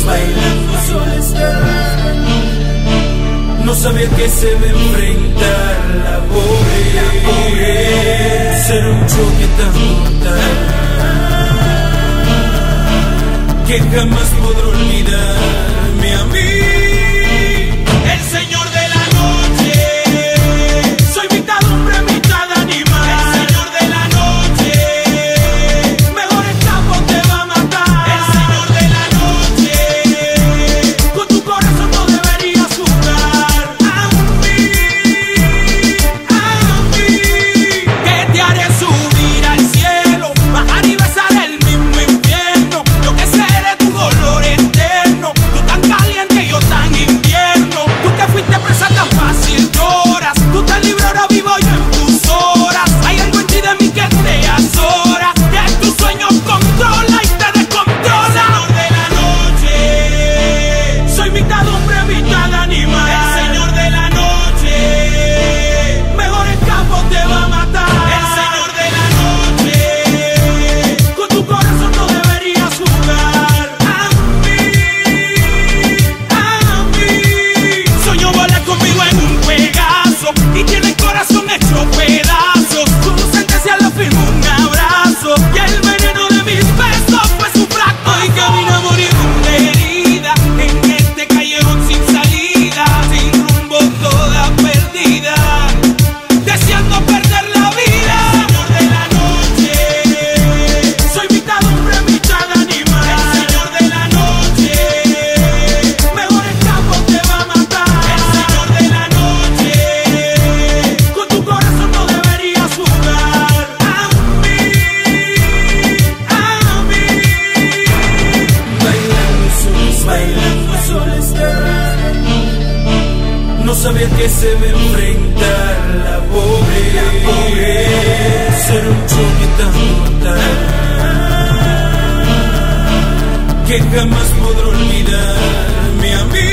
bailando sola estar. No sabía que se me enfrentar la pobreza. Ser un choque tan mortal que jamás podré olvidarme a mí. El señor de la noche, soy mitad hombre, mitad animal. El señor de la noche, mejor escapo te va a matar. El señor de la noche, con tu corazón no deberías jugar. A mí, que te haré subir al cielo, bajar y besar el mismo infierno. Yo que seré tu dolor eterno, tú tan caliente y yo tan invierno. Tú que fuiste presa tan fácil lloras, tú te libras, ahora vivo yo en tus horas. Hay algo en ti de mí que te azora, que tus sueños controla y te descontrola. El señor de la noche, soy mitad hombre, mitad animal. El señor de la noche, mejor escapo te va a matar. El señor de la noche, con tu corazón no deberías jugar. A mí, sueño volar conmigo en un Pegaso y tiene el corazón hecho pedazos. Tu sentencia lo firmó un abrazo y el veneno de mis besos fue su fracaso. Hoy camino a morir de herida en este callejón sin salida, sin rumbo, toda perdida, deseando perder la vida. El señor de la noche, soy mitad hombre, mitad animal. El señor de la noche, mejor escapo te va a matar. El señor de la noche, con tu corazón no deberías jugar. A mí, bailando sola estar. No sabía que se me enfrentar la pobreza. Ser un choque tan mortal que jamás podré olvidarme a mí.